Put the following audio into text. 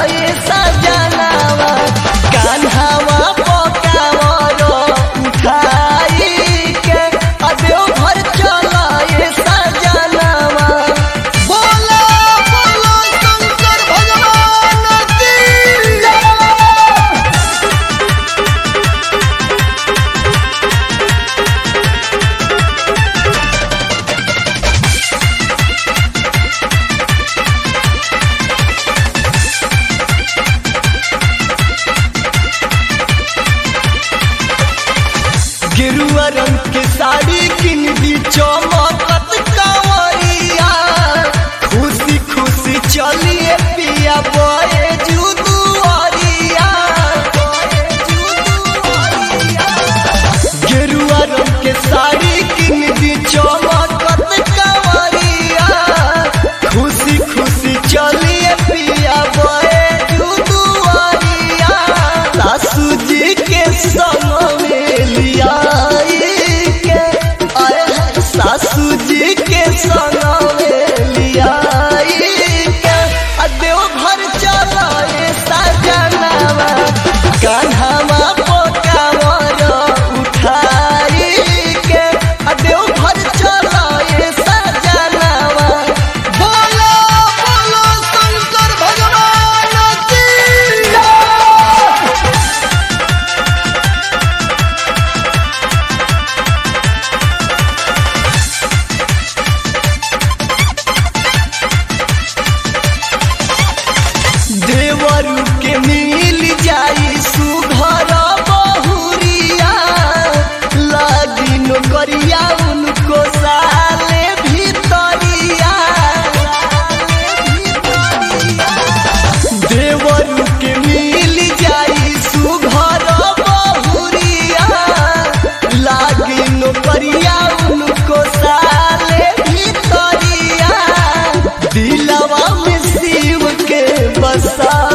ये सजनावा कान्हावा पकावरो उठाई के देव घर चला ये सजनावा। बोलो बोलो शंकर भगवान की जय। गेरुआ रंग के साड़ी किन दी चमकत कांवरिया खुशी खुशी चलिए पिया बोए जुदुआरिया। गेरुआ रंग के साड़ी किन दी चमकत कांवरिया खुशी खुशी चलिए पिया बोए जुदुआरिया। सासू जी के संग में लिया सासू जी के संग में लिया देव घर चला ये सजनावा कान्हावा पकावरो उठाई के देव घर चला ये सजनावा। बोलो बोलो शंकर भगवान की जय। देवरू के मिल जाई सुघर बहुरिया लागी नौकरिया उनको साले भीतरिया। देवरू के मिल जाई सुघर बहुरिया लागी नौकरिया उनको साले भीतरिया। दिलवा में शिव के बसा